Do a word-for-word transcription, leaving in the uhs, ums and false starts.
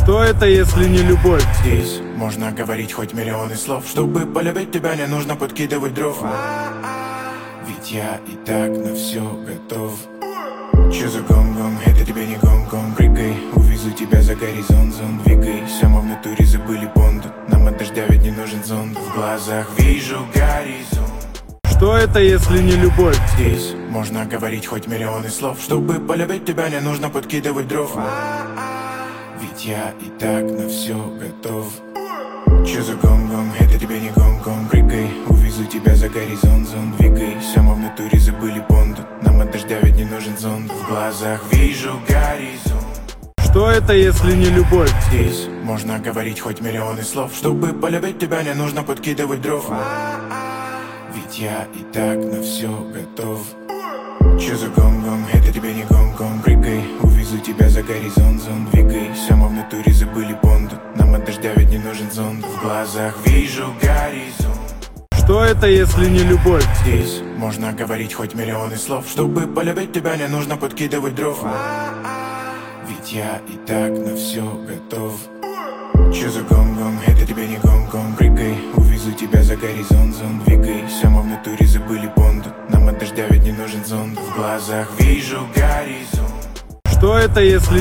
Что это, если не любовь? Здесь можно говорить хоть миллионы слов. Чтобы полюбить тебя, не нужно подкидывать дров. Ведь я и так на все готов. Чё за гон-гон, это тебе не гон-гон. Прыгай, увезу тебя за горизонт, зон. Двигайся, мы в натуре забыли Бонду. Нам от дождя ведь не нужен зонт. В глазах вижу горизонт. Что это, если не любовь? Здесь можно говорить хоть миллионы слов. Чтобы полюбить тебя, не нужно подкидывать дров. Ведь я и так на все готов. Чё за гон-гон, это тебе не гон-гон. Прыгай, увезу тебя за горизонт, зон. Двигайся, мы в натуре забыли Бонду. Нам от дождя ведь не нужен зонт. В глазах вижу горизонт. Что это, если не любовь? Здесь можно говорить хоть миллионы слов. Чтобы полюбить тебя, не нужно подкидывать дров. Ведь я и так на все готов. Чё за гон-гон, это тебе не гон-гон. Прыгай, увезу тебя за горизонт, зон. Двигайся, мы в натуре забыли Бонду. Нам от дождя ведь не нужен зонт. В глазах вижу горизонт. Что это, если не любовь? Здесь можно говорить хоть миллионы слов. Чтобы полюбить тебя, не нужно подкидывать дров. Ведь я и так на все готов. Чё за гон-гон, это тебе не гон-гон. Прыгай, увезу тебя за горизонт, зон. Двигайся, мы в натуре забыли Бонду. Нам от дождя ведь не нужен зонт. В глазах вижу горизонт. Что это, если